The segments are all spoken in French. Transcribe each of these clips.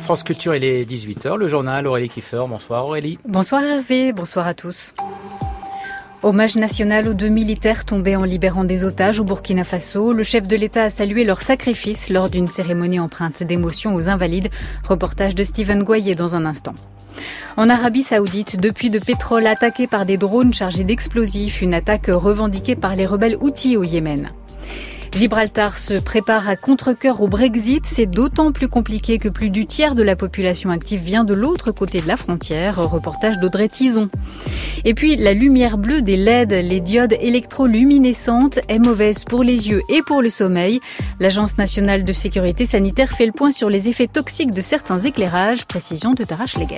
France Culture, il est 18h, le journal Aurélie Kiefer. Bonsoir Aurélie. Bonsoir Hervé, bonsoir à tous. Hommage national aux 2 militaires tombés en libérant des otages au Burkina Faso. Le chef de l'État a salué leur sacrifice lors d'une cérémonie empreinte d'émotion aux Invalides. Reportage de Steven Goyer dans un instant. En Arabie Saoudite, deux puits de pétrole attaqués par des drones chargés d'explosifs. Une attaque revendiquée par les rebelles Houthis au Yémen. Gibraltar se prépare à contre-cœur au Brexit. C'est d'autant plus compliqué que plus du tiers de la population active vient de l'autre côté de la frontière. Reportage d'Audrey Tison. Et puis, la lumière bleue des LED, les diodes électroluminescentes, est mauvaise pour les yeux et pour le sommeil. L'Agence nationale de sécurité sanitaire fait le point sur les effets toxiques de certains éclairages. Précision de Tara Schlegel.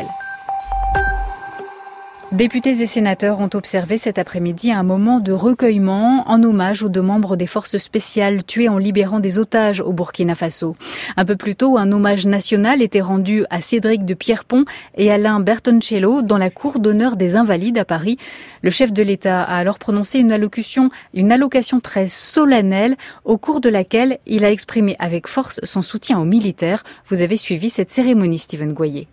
Députés et sénateurs ont observé cet après-midi un moment de recueillement en hommage aux 2 membres des forces spéciales tués en libérant des otages au Burkina Faso. Un peu plus tôt, un hommage national était rendu à Cédric de Pierrepont et Alain Bertoncello dans la cour d'honneur des Invalides à Paris. Le chef de l'État a alors prononcé une allocation très solennelle au cours de laquelle il a exprimé avec force son soutien aux militaires. Vous avez suivi cette cérémonie, Steven Goyer.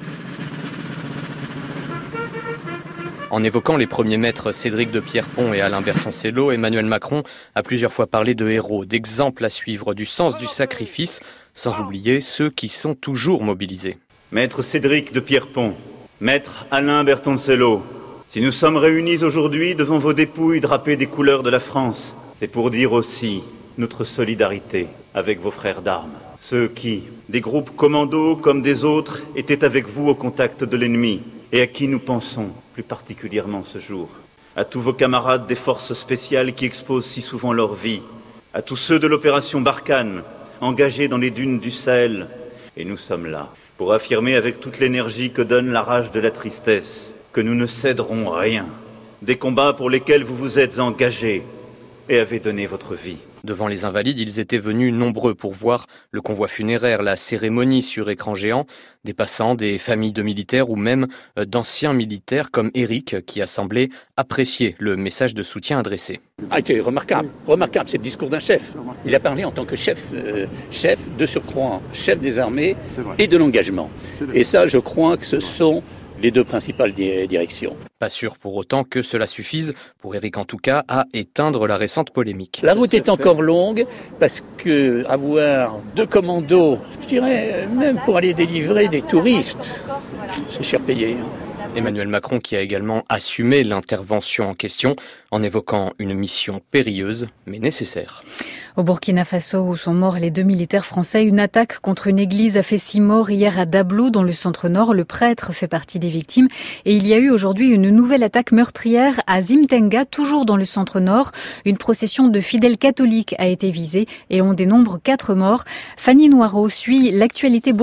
En évoquant les premiers maîtres Cédric de Pierrepont et Alain Bertoncello, Emmanuel Macron a plusieurs fois parlé de héros, d'exemples à suivre, du sens du sacrifice, sans oublier ceux qui sont toujours mobilisés. Maître Cédric de Pierrepont, maître Alain Bertoncello, si nous sommes réunis aujourd'hui devant vos dépouilles drapées des couleurs de la France, c'est pour dire aussi notre solidarité avec vos frères d'armes. Ceux qui, des groupes commandos comme des autres, étaient avec vous au contact de l'ennemi et à qui nous pensons plus particulièrement ce jour. À tous vos camarades des forces spéciales qui exposent si souvent leur vie, à tous ceux de l'opération Barkhane, engagés dans les dunes du Sahel. Et nous sommes là pour affirmer avec toute l'énergie que donne la rage de la tristesse que nous ne céderons rien des combats pour lesquels vous vous êtes engagés et avez donné votre vie. Devant les Invalides, ils étaient venus nombreux pour voir le convoi funéraire, la cérémonie sur écran géant, des passants, des familles de militaires ou même d'anciens militaires comme Eric qui a semblé apprécier le message de soutien adressé. A été remarquable, c'est le discours d'un chef. Il a parlé en tant que chef de surcroît, chef des armées et de l'engagement. Et ça, je crois que ce sont les 2 principales directions. Pas sûr pour autant que cela suffise, pour Éric en tout cas, à éteindre la récente polémique. La route est encore longue parce que avoir 2 commandos, je dirais même pour aller délivrer des touristes, c'est cher payé. Emmanuel Macron qui a également assumé l'intervention en question en évoquant une mission périlleuse mais nécessaire. Au Burkina Faso, où sont morts les 2 militaires français, une attaque contre une église a fait 6 morts hier à Dablo, dans le centre-nord. Le prêtre fait partie des victimes. Et il y a eu aujourd'hui une nouvelle attaque meurtrière à Zimtenga, toujours dans le centre-nord. Une procession de fidèles catholiques a été visée et on dénombre 4 morts. Fanny Noireau suit l'actualité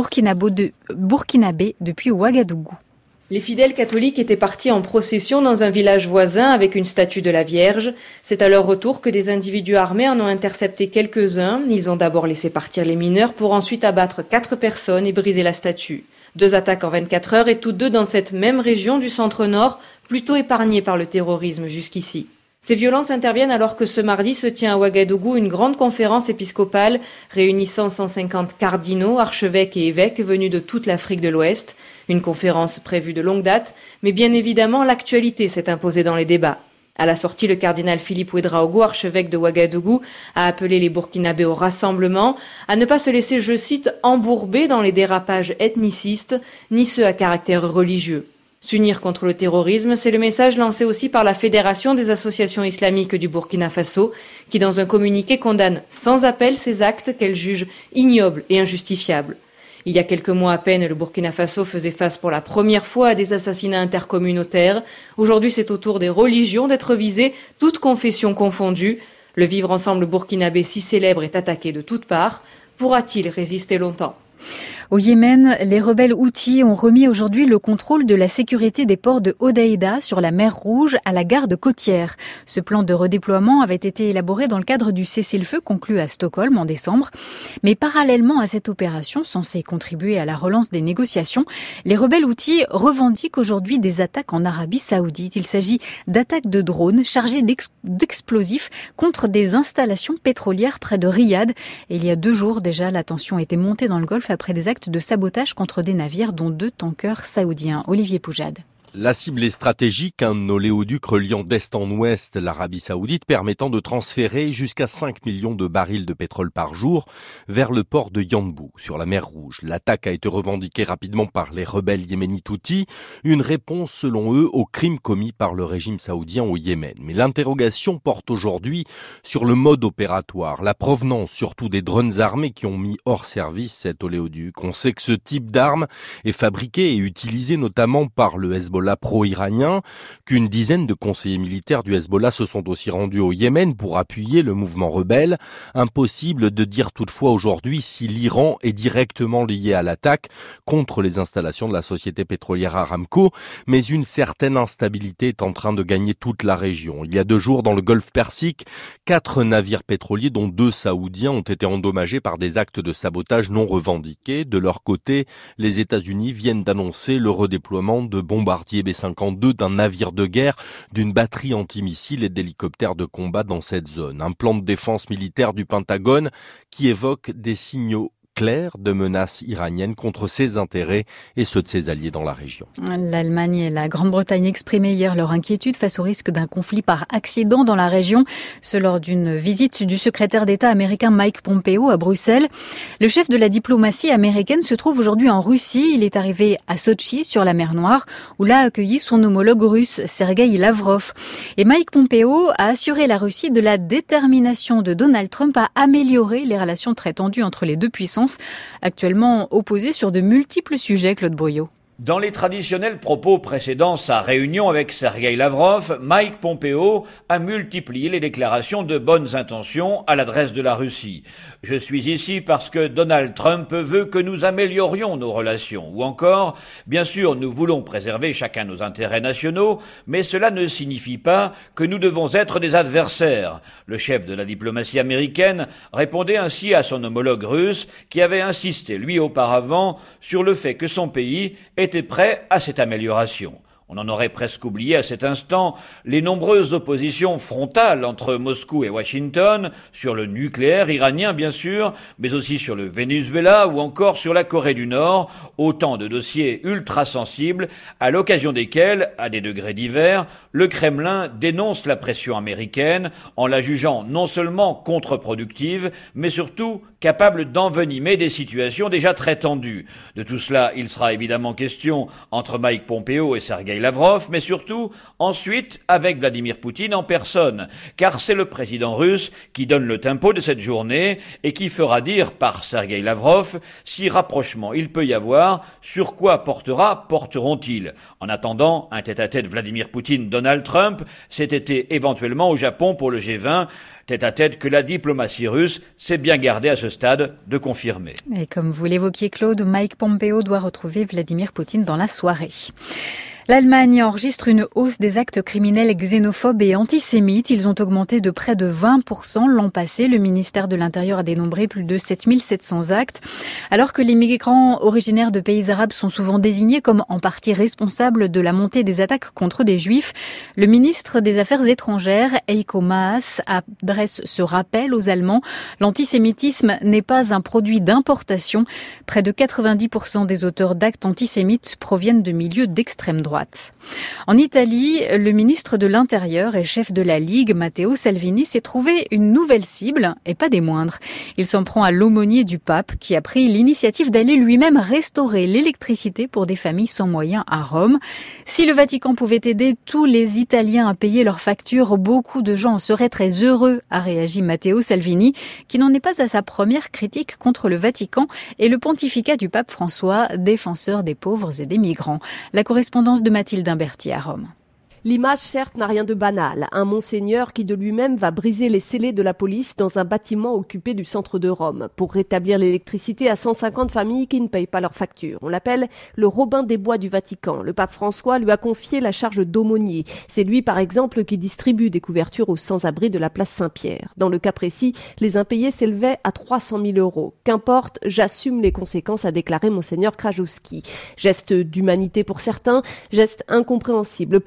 burkinabé depuis Ouagadougou. Les fidèles catholiques étaient partis en procession dans un village voisin avec une statue de la Vierge. C'est à leur retour que des individus armés en ont intercepté quelques-uns. Ils ont d'abord laissé partir les mineurs pour ensuite abattre 4 personnes et briser la statue. 2 attaques en 24 heures et toutes 2 dans cette même région du centre-nord, plutôt épargnée par le terrorisme jusqu'ici. Ces violences interviennent alors que ce mardi se tient à Ouagadougou une grande conférence épiscopale réunissant 150 cardinaux, archevêques et évêques venus de toute l'Afrique de l'Ouest. Une conférence prévue de longue date, mais bien évidemment l'actualité s'est imposée dans les débats. À la sortie, le cardinal Philippe Ouédraogo, archevêque de Ouagadougou, a appelé les Burkinabés au rassemblement, à ne pas se laisser, je cite, embourber dans les dérapages ethnicistes, ni ceux à caractère religieux. S'unir contre le terrorisme, c'est le message lancé aussi par la Fédération des associations islamiques du Burkina Faso, qui dans un communiqué condamne sans appel ces actes qu'elle juge ignobles et injustifiables. Il y a quelques mois à peine, le Burkina Faso faisait face pour la première fois à des assassinats intercommunautaires. Aujourd'hui, c'est au tour des religions d'être visées, toutes confessions confondues. Le vivre ensemble burkinabé si célèbre est attaqué de toutes parts. Pourra-t-il résister longtemps ? Au Yémen, les rebelles Houthis ont remis aujourd'hui le contrôle de la sécurité des ports de Hodeïda sur la mer Rouge à la garde côtière. Ce plan de redéploiement avait été élaboré dans le cadre du cessez-le-feu conclu à Stockholm en décembre. Mais parallèlement à cette opération, censée contribuer à la relance des négociations, les rebelles Houthis revendiquent aujourd'hui des attaques en Arabie Saoudite. Il s'agit d'attaques de drones chargés d'explosifs contre des installations pétrolières près de Riyad. Et il y a 2 jours déjà, la tension était montée dans le Golfe Juifs après des actes de sabotage contre des navires dont 2 tankers saoudiens. Olivier Poujade. La cible est stratégique, un oléoduc reliant d'est en ouest l'Arabie Saoudite permettant de transférer jusqu'à 5 millions de barils de pétrole par jour vers le port de Yanbu, sur la mer Rouge. L'attaque a été revendiquée rapidement par les rebelles yéménites Houthis, une réponse selon eux aux crimes commis par le régime saoudien au Yémen. Mais l'interrogation porte aujourd'hui sur le mode opératoire, la provenance surtout des drones armés qui ont mis hors service cet oléoduc. On sait que ce type d'arme est fabriqué et utilisé notamment par le Hezbollah pro-iranien, qu'une dizaine de conseillers militaires du Hezbollah se sont aussi rendus au Yémen pour appuyer le mouvement rebelle. Impossible de dire toutefois aujourd'hui si l'Iran est directement lié à l'attaque contre les installations de la société pétrolière Aramco, mais une certaine instabilité est en train de gagner toute la région. Il y a 2 jours, dans le Golfe Persique, 4 navires pétroliers, dont 2 saoudiens, ont été endommagés par des actes de sabotage non revendiqués. De leur côté, les États-Unis viennent d'annoncer le redéploiement de bombardiers B-52 d'un navire de guerre, d'une batterie antimissiles et d'hélicoptères de combat dans cette zone. Un plan de défense militaire du Pentagone qui évoque des signaux clair de menaces iraniennes contre ses intérêts et ceux de ses alliés dans la région. L'Allemagne et la Grande-Bretagne exprimaient hier leur inquiétude face au risque d'un conflit par accident dans la région, ce lors d'une visite du secrétaire d'État américain Mike Pompeo à Bruxelles. Le chef de la diplomatie américaine se trouve aujourd'hui en Russie. Il est arrivé à Sotchi, sur la mer Noire, où l'a accueilli son homologue russe, Sergueï Lavrov. Et Mike Pompeo a assuré la Russie de la détermination de Donald Trump à améliorer les relations très tendues entre les deux puissances, actuellement opposées sur de multiples sujets, Claude Brouillot. Dans les traditionnels propos précédant sa réunion avec Sergueï Lavrov, Mike Pompeo a multiplié les déclarations de bonnes intentions à l'adresse de la Russie. « Je suis ici parce que Donald Trump veut que nous améliorions nos relations. » Ou encore, « Bien sûr, nous voulons préserver chacun nos intérêts nationaux, mais cela ne signifie pas que nous devons être des adversaires. » Le chef de la diplomatie américaine répondait ainsi à son homologue russe qui avait insisté, lui auparavant, sur le fait que son pays était prêt à cette amélioration. On en aurait presque oublié à cet instant les nombreuses oppositions frontales entre Moscou et Washington, sur le nucléaire iranien bien sûr, mais aussi sur le Venezuela ou encore sur la Corée du Nord, autant de dossiers ultra sensibles à l'occasion desquels, à des degrés divers, le Kremlin dénonce la pression américaine en la jugeant non seulement contre-productive, mais surtout capable d'envenimer des situations déjà très tendues. De tout cela, il sera évidemment question entre Mike Pompeo et Sergueï Lavrov, mais surtout ensuite avec Vladimir Poutine en personne, car c'est le président russe qui donne le tempo de cette journée et qui fera dire par Sergueï Lavrov si rapprochement il peut y avoir, sur quoi porteront-ils. En attendant, un tête-à-tête Vladimir Poutine-Donald Trump cet été éventuellement au Japon pour le G20, tête-à-tête que la diplomatie russe s'est bien gardée à ce stade de confirmer. Et comme vous l'évoquiez Claude, Mike Pompeo doit retrouver Vladimir Poutine dans la soirée. L'Allemagne enregistre une hausse des actes criminels xénophobes et antisémites. Ils ont augmenté de près de 20% l'an passé. Le ministère de l'Intérieur a dénombré plus de 7700 actes. Alors que les migrants originaires de pays arabes sont souvent désignés comme en partie responsables de la montée des attaques contre des juifs, le ministre des Affaires étrangères, Heiko Maas, adresse ce rappel aux Allemands. L'antisémitisme n'est pas un produit d'importation. Près de 90% des auteurs d'actes antisémites proviennent de milieux d'extrême droite. En Italie, le ministre de l'Intérieur et chef de la Ligue, Matteo Salvini, s'est trouvé une nouvelle cible, et pas des moindres. Il s'en prend à l'aumônier du pape, qui a pris l'initiative d'aller lui-même restaurer l'électricité pour des familles sans moyens à Rome. Si le Vatican pouvait aider tous les Italiens à payer leurs factures, beaucoup de gens en seraient très heureux, a réagi Matteo Salvini, qui n'en est pas à sa première critique contre le Vatican et le pontificat du pape François, défenseur des pauvres et des migrants. La correspondance de Mathilde Imberti à Rome. L'image, certes, n'a rien de banal. Un monseigneur qui de lui-même va briser les scellés de la police dans un bâtiment occupé du centre de Rome pour rétablir l'électricité à 150 familles qui ne payent pas leurs factures. On l'appelle le Robin des Bois du Vatican. Le pape François lui a confié la charge d'aumônier. C'est lui, par exemple, qui distribue des couvertures aux sans-abri de la place Saint-Pierre. Dans le cas précis, les impayés s'élevaient à 300 000 €. Qu'importe, j'assume les conséquences, a déclaré monseigneur Krajewski. Geste d'humanité pour certains, geste incompréhensible pour le chef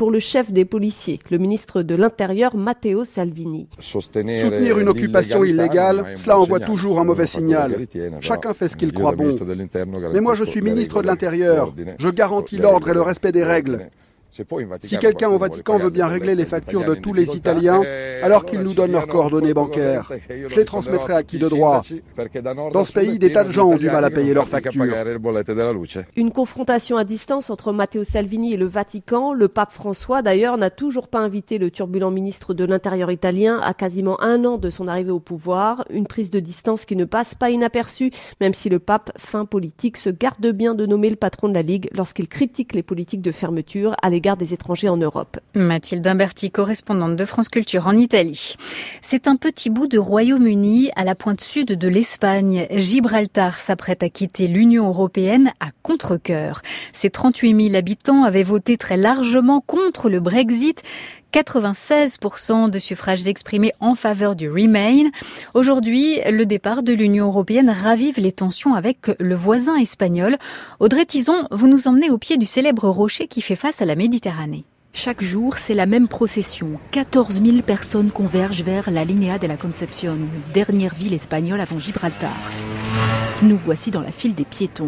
chef des policiers, le ministre de l'Intérieur Matteo Salvini. Soutenir une occupation illégale, cela envoie toujours un mauvais signal. Chacun fait ce qu'il croit bon. Mais moi je suis ministre de l'Intérieur. Je garantis l'ordre et le respect des règles. Si quelqu'un au Vatican veut bien régler les factures de tous les Italiens, alors qu'ils nous donnent leurs coordonnées bancaires, je les transmettrai à qui de droit. Dans ce pays, des tas de gens ont du mal à payer leurs factures. Une confrontation à distance entre Matteo Salvini et le Vatican. Le pape François, d'ailleurs, n'a toujours pas invité le turbulent ministre de l'Intérieur italien à quasiment 1 an de son arrivée au pouvoir. Une prise de distance qui ne passe pas inaperçue, même si le pape, fin politique, se garde bien de nommer le patron de la Ligue lorsqu'il critique les politiques de fermeture à l'égard des étrangers en Europe. Mathilde Imberti, correspondante de France Culture en Italie. C'est un petit bout de Royaume-Uni à la pointe sud de l'Espagne. Gibraltar s'apprête à quitter l'Union européenne à contre-cœur. Ses 38 000 habitants avaient voté très largement contre le Brexit. 96% de suffrages exprimés en faveur du Remain. Aujourd'hui, le départ de l'Union européenne ravive les tensions avec le voisin espagnol. Audrey Tison, vous nous emmenez au pied du célèbre rocher qui fait face à la Méditerranée. Chaque jour, c'est la même procession. 14 000 personnes convergent vers la Linea de la Concepción, dernière ville espagnole avant Gibraltar. Nous voici dans la file des piétons.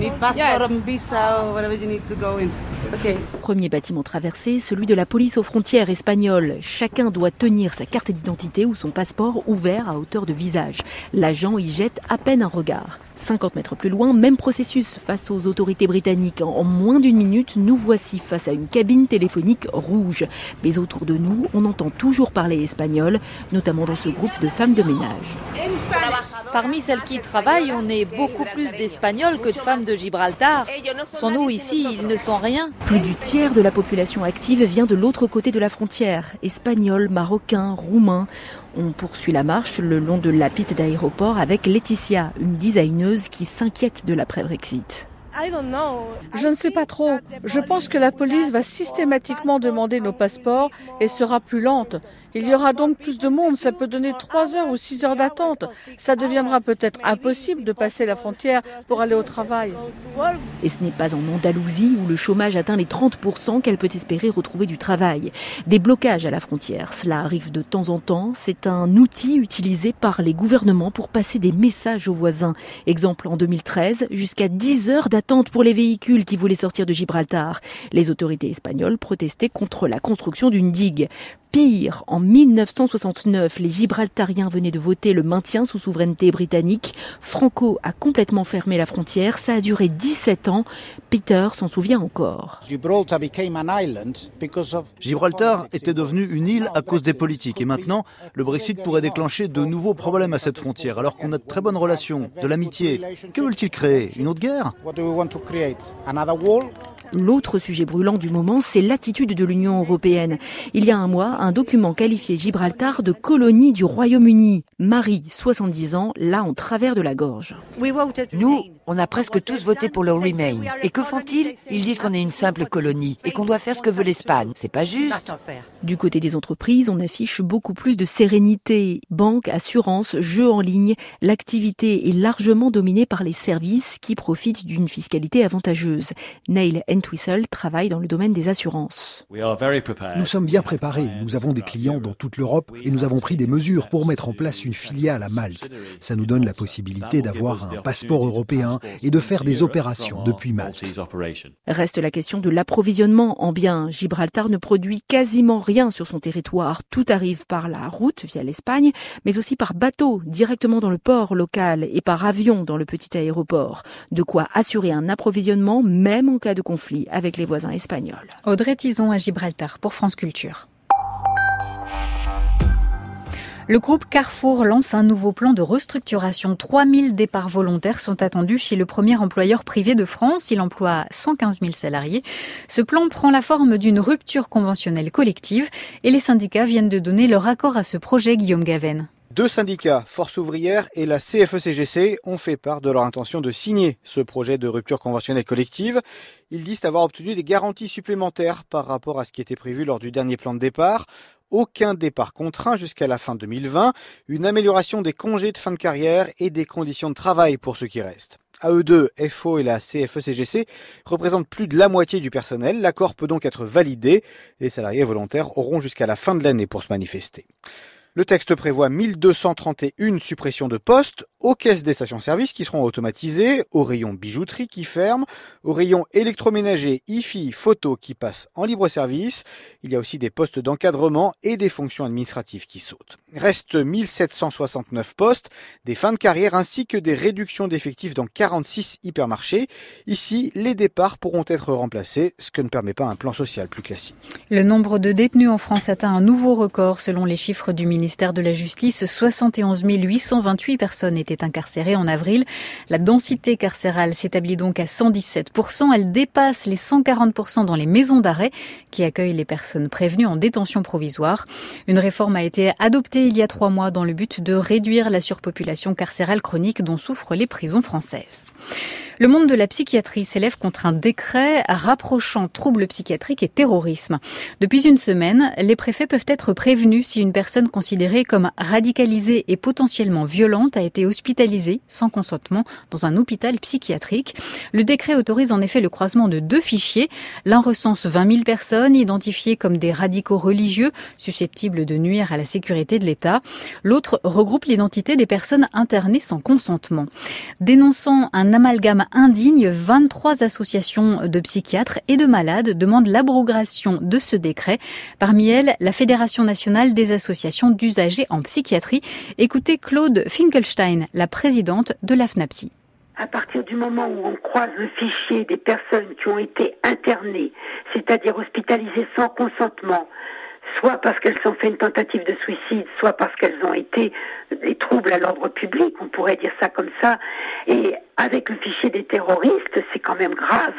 Premier bâtiment traversé, celui de la police aux frontières espagnole. Chacun doit tenir sa carte d'identité ou son passeport ouvert à hauteur de visage. L'agent y jette à peine un regard. 50 mètres plus loin, même processus face aux autorités britanniques. En moins d'1 minute, nous voici face à une cabine téléphonique rouge. Mais autour de nous, on entend toujours parler espagnol, notamment dans ce groupe de femmes de ménage. Parmi celles qui travaillent, on est beaucoup plus d'Espagnols que de femmes de Gibraltar. Sans nous ici, ils ne sont rien. Plus du tiers de la population active vient de l'autre côté de la frontière. Espagnols, Marocains, Roumains. On poursuit la marche le long de la piste d'aéroport avec Laetitia, une designeuse qui s'inquiète de l'après-Brexit. Je ne sais pas trop. Je pense que la police va systématiquement demander nos passeports et sera plus lente. Il y aura donc plus de monde. Ça peut donner 3 heures ou 6 heures d'attente. Ça deviendra peut-être impossible de passer la frontière pour aller au travail. Et ce n'est pas en Andalousie où le chômage atteint les 30% qu'elle peut espérer retrouver du travail. Des blocages à la frontière, cela arrive de temps en temps. C'est un outil utilisé par les gouvernements pour passer des messages aux voisins. Exemple en 2013, jusqu'à 10 heures d'attente pour les véhicules qui voulaient sortir de Gibraltar. Les autorités espagnoles protestaient contre la construction d'une digue. Pire, en 1969, les Gibraltariens venaient de voter le maintien sous souveraineté britannique. Franco a complètement fermé la frontière. Ça a duré 17 ans. Peter s'en souvient encore. Gibraltar était devenu une île à cause des politiques. Et maintenant, le Brexit pourrait déclencher de nouveaux problèmes à cette frontière, alors qu'on a de très bonnes relations, de l'amitié. Que veulent-ils créer? Une autre guerre? L'autre sujet brûlant du moment, c'est l'attitude de l'Union européenne. Il y a un mois, un document qualifiait Gibraltar de colonie du Royaume-Uni. Marie, 70 ans, là en travers de la gorge. Nous, on a presque tous voté pour le Remain. Et que font-ils? Ils disent qu'on est une simple colonie et qu'on doit faire ce que veut l'Espagne. C'est pas juste. Du côté des entreprises, on affiche beaucoup plus de sérénité. Banques, assurances, jeux en ligne, l'activité est largement dominée par les services qui profitent d'une fiscalité avantageuse. Neil Entwistle travaille dans le domaine des assurances. Nous sommes bien préparés. Nous avons des clients dans toute l'Europe et nous avons pris des mesures pour mettre en place une filiale à Malte. Ça nous donne la possibilité d'avoir un passeport européen et de faire des opérations depuis Malte. Reste la question de l'approvisionnement en biens. Gibraltar ne produit quasiment rien sur son territoire. Tout arrive par la route via l'Espagne, mais aussi par bateau directement dans le port local et par avion dans le petit aéroport. De quoi assurer un approvisionnement même en cas de conflit avec les voisins espagnols. Audrey Tison à Gibraltar pour France Culture. Le groupe Carrefour lance un nouveau plan de restructuration. 3000 départs volontaires sont attendus chez le premier employeur privé de France. Il emploie 115 000 salariés. Ce plan prend la forme d'une rupture conventionnelle collective et les syndicats viennent de donner leur accord à ce projet, Guillaume Gaven. 2 syndicats, Force ouvrière et la CFE-CGC, ont fait part de leur intention de signer ce projet de rupture conventionnelle collective. Ils disent avoir obtenu des garanties supplémentaires par rapport à ce qui était prévu lors du dernier plan de départ. Aucun départ contraint jusqu'à la fin 2020, une amélioration des congés de fin de carrière et des conditions de travail pour ceux qui restent. AE2, FO et la CFE-CGC représentent plus de la moitié du personnel. L'accord peut donc être validé. Les salariés volontaires auront jusqu'à la fin de l'année pour se manifester. Le texte prévoit 1231 suppressions de postes aux caisses des stations-service qui seront automatisées, au rayon bijouterie qui ferme, au rayon électroménager, hi-fi, photo qui passe en libre service. Il y a aussi des postes d'encadrement et des fonctions administratives qui sautent. Restent 1769 postes, des fins de carrière ainsi que des réductions d'effectifs dans 46 hypermarchés. Ici, les départs pourront être remplacés, ce que ne permet pas un plan social plus classique. Le nombre de détenus en France atteint un nouveau record selon les chiffres du ministère de la Justice. 71 828 personnes étaient incarcérées en avril. La densité carcérale s'établit donc à 117%. Elle dépasse les 140% dans les maisons d'arrêt qui accueillent les personnes prévenues en détention provisoire. Une réforme a été adoptée il y a 3 mois dans le but de réduire la surpopulation carcérale chronique dont souffrent les prisons françaises. Le monde de la psychiatrie s'élève contre un décret rapprochant troubles psychiatriques et terrorisme. Depuis une semaine, les préfets peuvent être prévenus si une personne considérée comme radicalisée et potentiellement violente a été hospitalisée sans consentement dans un hôpital psychiatrique. Le décret autorise en effet le croisement de 2 fichiers. L'un recense 20 000 personnes identifiées comme des radicaux religieux susceptibles de nuire à la sécurité de l'État. L'autre regroupe l'identité des personnes internées sans consentement. Dénonçant un amalgame indigne, 23 associations de psychiatres et de malades demandent l'abrogation de ce décret. Parmi elles, la Fédération nationale des associations d'usagers en psychiatrie. Écoutez Claude Finkelstein, la présidente de la FNAPSY. À partir du moment où on croise le fichier des personnes qui ont été internées, c'est-à-dire hospitalisées sans consentement, soit parce qu'elles ont fait une tentative de suicide, soit parce qu'elles ont été des troubles à l'ordre public, on pourrait dire ça comme ça, et avec le fichier des terroristes, c'est quand même grave.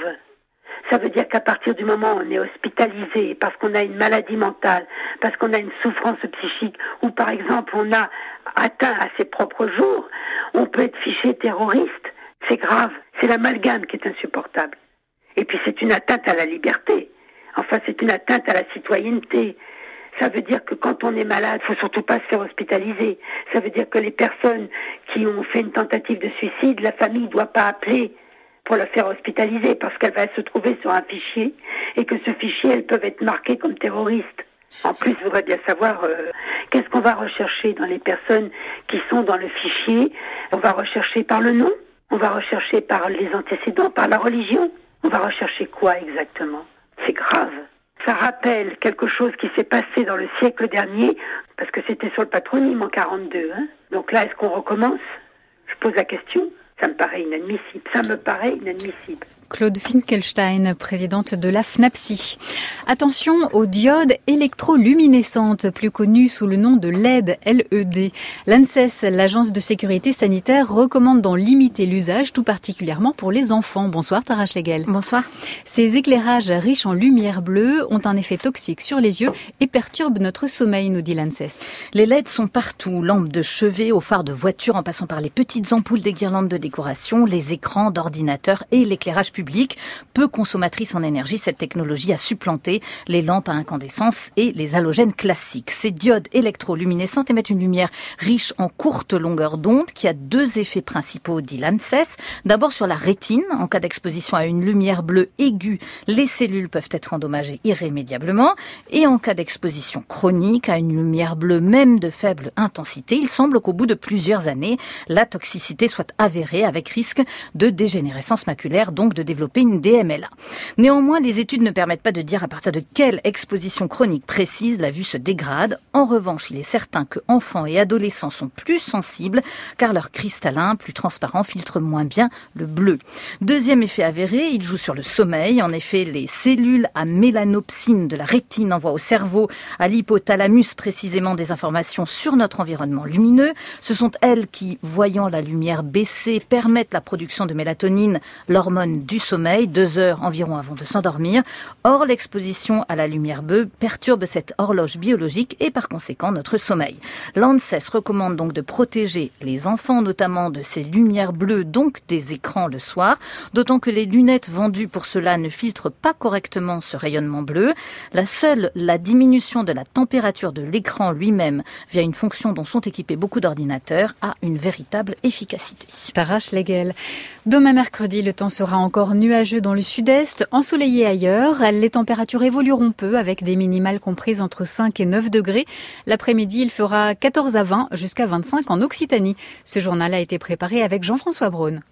Ça veut dire qu'à partir du moment où on est hospitalisé parce qu'on a une maladie mentale, parce qu'on a une souffrance psychique, ou par exemple on a atteint à ses propres jours, on peut être fiché terroriste. C'est grave, c'est l'amalgame qui est insupportable. Et puis c'est une atteinte à la liberté. Enfin, c'est une atteinte à la citoyenneté. Ça veut dire que quand on est malade, il faut surtout pas se faire hospitaliser. Ça veut dire que les personnes qui ont fait une tentative de suicide, la famille ne doit pas appeler pour la faire hospitaliser parce qu'elle va se trouver sur un fichier et que ce fichier, elles peuvent être marquées comme terroristes. En plus, je voudrais bien savoir qu'est-ce qu'on va rechercher dans les personnes qui sont dans le fichier. On va rechercher par le nom, on va rechercher par les antécédents, par la religion. On va rechercher quoi exactement ? C'est grave. Ça rappelle quelque chose qui s'est passé dans le siècle dernier, parce que c'était sur le patronyme en 42. Donc là, est-ce qu'on recommence ? Je pose la question. Ça me paraît inadmissible. Claude Finkelstein, présidente de la FNAPSY. Attention aux diodes électroluminescentes, plus connues sous le nom de LED, LED. L'ANSES, l'agence de sécurité sanitaire, recommande d'en limiter l'usage, tout particulièrement pour les enfants. Bonsoir Tara Schlegel. Bonsoir. Ces éclairages riches en lumière bleue ont un effet toxique sur les yeux et perturbent notre sommeil, nous dit l'ANSES. Les LED sont partout, lampes de chevet, aux phares de voiture, en passant par les petites ampoules des guirlandes de décoration, les écrans d'ordinateur et l'éclairage public. Peu consommatrice en énergie, cette technologie a supplanté les lampes à incandescence et les halogènes classiques. Ces diodes électroluminescentes émettent une lumière riche en courte longueur d'onde qui a 2 effets principaux, dit l'ANSES. D'abord sur la rétine, en cas d'exposition à une lumière bleue aiguë, les cellules peuvent être endommagées irrémédiablement. Et en cas d'exposition chronique à une lumière bleue même de faible intensité, il semble qu'au bout de plusieurs années, la toxicité soit avérée avec risque de dégénérescence maculaire, donc de développer une DMLA. Néanmoins, les études ne permettent pas de dire à partir de quelle exposition chronique précise la vue se dégrade. En revanche, il est certain que enfants et adolescents sont plus sensibles car leur cristallin, plus transparent, filtre moins bien le bleu. Deuxième effet avéré, il joue sur le sommeil. En effet, les cellules à mélanopsine de la rétine envoient au cerveau, à l'hypothalamus précisément, des informations sur notre environnement lumineux. Ce sont elles qui, voyant la lumière baisser, permettent la production de mélatonine, l'hormone du du sommeil, 2 heures environ avant de s'endormir. Or, l'exposition à la lumière bleue perturbe cette horloge biologique et par conséquent notre sommeil. L'ANSES recommande donc de protéger les enfants notamment de ces lumières bleues, donc des écrans le soir, d'autant que les lunettes vendues pour cela ne filtrent pas correctement ce rayonnement bleu. La diminution de la température de l'écran lui-même via une fonction dont sont équipés beaucoup d'ordinateurs a une véritable efficacité. Tarash Legel. Demain mercredi, le temps sera encore nuageux dans le sud-est, ensoleillé ailleurs. Les températures évolueront peu avec des minimales comprises entre 5 et 9 degrés. L'après-midi, il fera 14 à 20 jusqu'à 25 en Occitanie. Ce journal a été préparé avec Jean-François Braun.